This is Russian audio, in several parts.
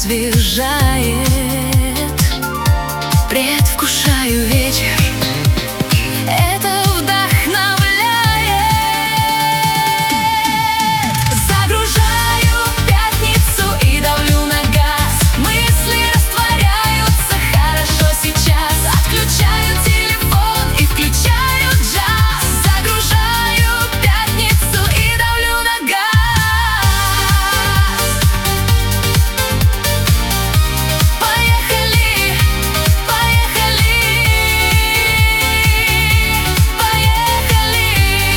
освежает. Предвкушаю вечер, это вдохновляет. Загружаю пятницу и давлю на газ. Мысли растворяются хорошо сейчас. Отключаю телефон и включаю джаз. Загружаю пятницу и давлю на газ. Поехали, поехали, поехали,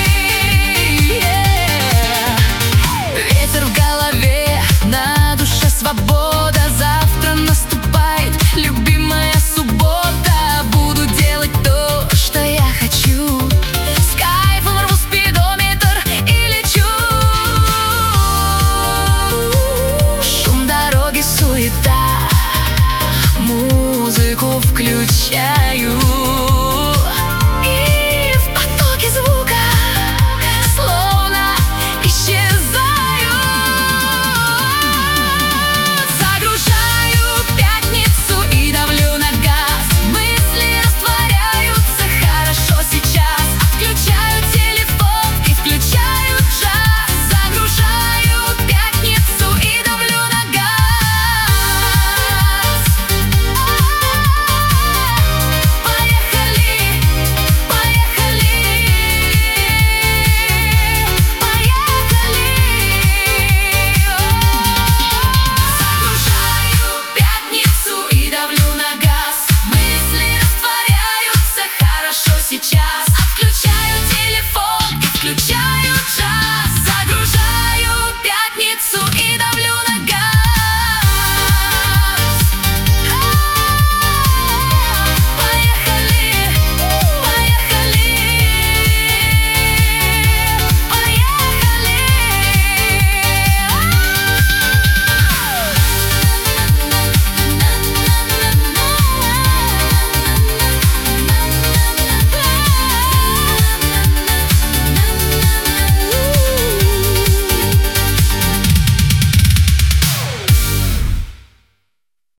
Ветер в голове, на душе свобода. Завтра наступает любимая суббота. Буду делать то, что я хочу. С кайфом рву спидометр и лечу. Шум дороги, суета, музыку включаю. И в потоке звука словно исчезаю. Загружаю пятницу и давлю на газ. Мысли растворяются хорошо сейчас. Отключаю телефон и включаю джаз. Загружаю пятницу и давлю на газ. Поехали, поехали, поехали. Загружаю пятницу и давлю на газ. Мысли растворяются хорошо сейчас.